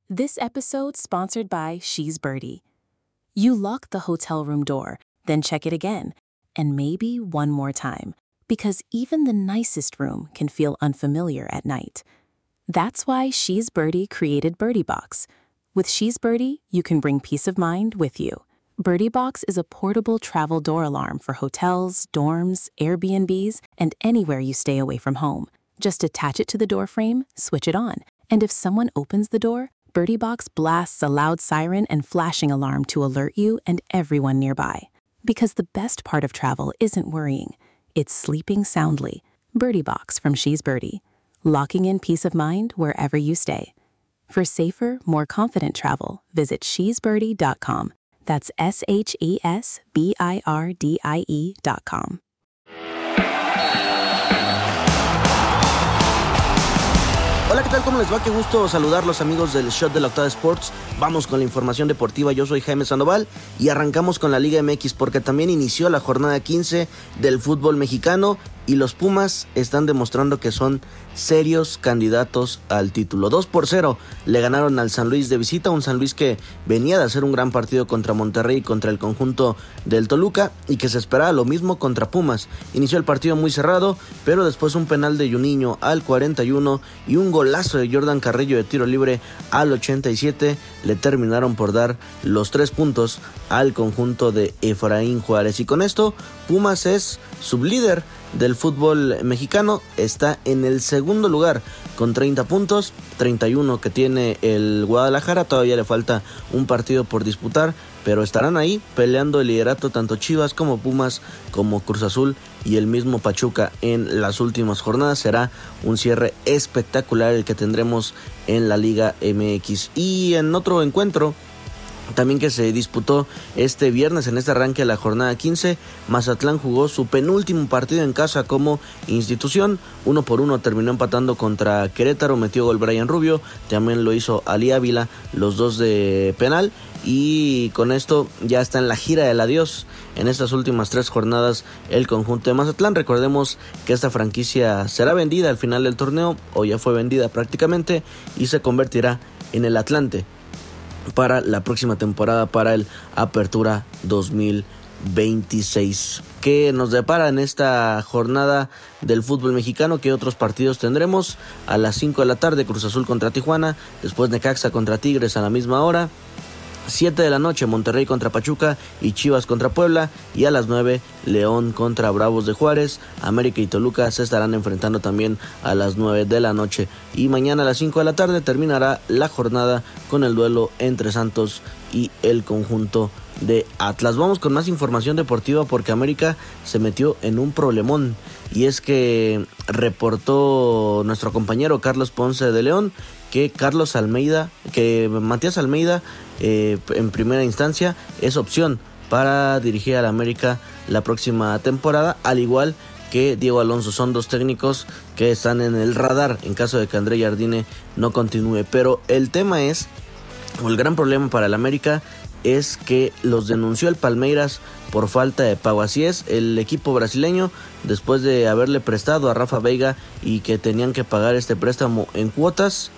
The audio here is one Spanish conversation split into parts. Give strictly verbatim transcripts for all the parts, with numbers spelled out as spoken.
This episode sponsored by She's Birdie. You lock the hotel room door, then check it again, and maybe one more time, because even the nicest room can feel unfamiliar at night. That's why She's Birdie created Birdie Box. With She's Birdie, you can bring peace of mind with you. Birdie Box is a portable travel door alarm for hotels, dorms, Airbnbs, and anywhere you stay away from home. Just attach it to the door frame, switch it on, and if someone opens the door, Birdie Box blasts a loud siren and flashing alarm to alert you and everyone nearby. Because the best part of travel isn't worrying, it's sleeping soundly. Birdie Box from She's Birdie, locking in peace of mind wherever you stay. For safer, more confident travel, visit she's birdie dot com. That's S H E S B I R D I E dot com. Hola, ¿qué tal? ¿Cómo les va? Qué gusto saludarlos, amigos del Shot de la Octava Sports. Vamos con la información deportiva. Yo soy Jaime Sandoval y arrancamos con la Liga M X porque también inició la jornada quince del fútbol mexicano y los Pumas están demostrando que son serios candidatos al título. dos por cero le ganaron al San Luis de visita, un San Luis que venía de hacer un gran partido contra Monterrey y contra el conjunto del Toluca y que se esperaba lo mismo contra Pumas. Inició el partido muy cerrado, pero después un penal de Juninho al cuarenta y uno y un golazo de Jordan Carrillo de tiro libre al ochenta y siete le terminaron por dar los tres puntos al conjunto de Efraín Juárez. Y con esto Pumas es sublíder del fútbol mexicano, está en el segundo lugar con treinta puntos, treinta y uno que tiene el Guadalajara. Todavía le falta un partido por disputar, pero estarán ahí peleando el liderato tanto Chivas como Pumas, como Cruz Azul y el mismo Pachuca en las últimas jornadas. Será un cierre espectacular el que tendremos en la Liga M X. Y en otro encuentro también que se disputó este viernes en este arranque de la jornada quince, Mazatlán jugó su penúltimo partido en casa como institución, uno por uno terminó empatando contra Querétaro, metió gol Brian Rubio, también lo hizo Ali Ávila, los dos de penal, y con esto ya está en la gira del adiós en estas últimas tres jornadas el conjunto de Mazatlán. Recordemos que esta franquicia será vendida al final del torneo, o ya fue vendida prácticamente, y se convertirá en el Atlante para la próxima temporada, para el Apertura dos mil veintiséis. ¿Qué nos depara en esta jornada del fútbol mexicano? ¿Qué otros partidos tendremos? A las cinco de la tarde, Cruz Azul contra Tijuana, después Necaxa contra Tigres a la misma hora. siete de la noche, Monterrey contra Pachuca y Chivas contra Puebla, y a las nueve, León contra Bravos de Juárez. América y Toluca se estarán enfrentando también a las nueve de la noche, y mañana a las cinco de la tarde terminará la jornada con el duelo entre Santos y el conjunto de Atlas. Vamos con más información deportiva porque América se metió en un problemón, y es que reportó nuestro compañero Carlos Ponce de León que Carlos Almeida, que Matías Almeida eh, en primera instancia es opción para dirigir al América la próxima temporada, al igual que Diego Alonso. Son dos técnicos que están en el radar en caso de que André Jardine no continúe, pero el tema es, o el gran problema para el América es que los denunció el Palmeiras por falta de pago. Así es, el equipo brasileño, después de haberle prestado a Rafa Veiga y que tenían que pagar este préstamo en cuotas,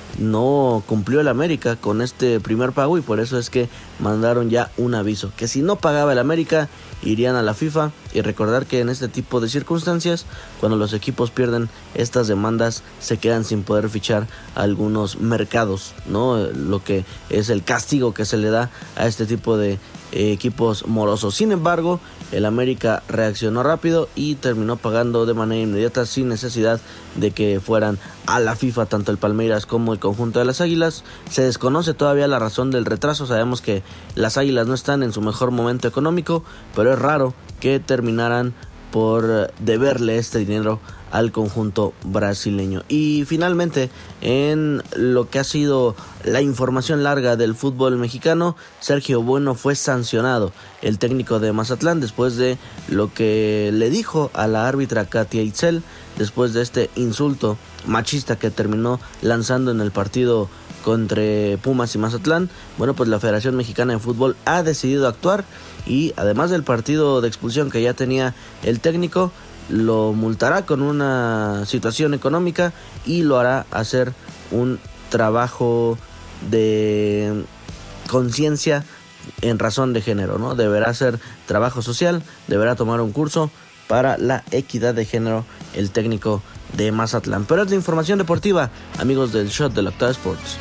no cumplió el América con este primer pago, y por eso es que mandaron ya un aviso que si no pagaba el América irían a la FIFA. Y recordar que en este tipo de circunstancias, cuando los equipos pierden estas demandas, se quedan sin poder fichar a algunos mercados, ¿no? Lo que es el castigo que se le da a este tipo de eh, equipos morosos. Sin embargo, el América reaccionó rápido y terminó pagando de manera inmediata sin necesidad de que fueran a la FIFA tanto el Palmeiras como el conjunto de las Águilas. Se desconoce todavía la razón del retraso. Sabemos que las Águilas no están en su mejor momento económico, pero es raro que terminaran por deberle este dinero al conjunto brasileño. Y finalmente, en lo que ha sido la información larga del fútbol mexicano, Sergio Bueno fue sancionado, el técnico de Mazatlán, después de lo que le dijo a la árbitra Katia Itzel, después de este insulto machista que terminó lanzando en el partido contra Pumas y Mazatlán. Bueno, pues la Federación Mexicana de Fútbol ha decidido actuar, y además del partido de expulsión que ya tenía el técnico, lo multará con una situación económica y lo hará hacer un trabajo de conciencia en razón de género, ¿no? Deberá hacer trabajo social, deberá tomar un curso para la equidad de género el técnico de Mazatlán. Pero es la información deportiva, amigos del Shot de la Octava Sports.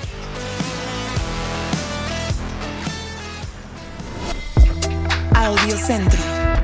Audio Centro.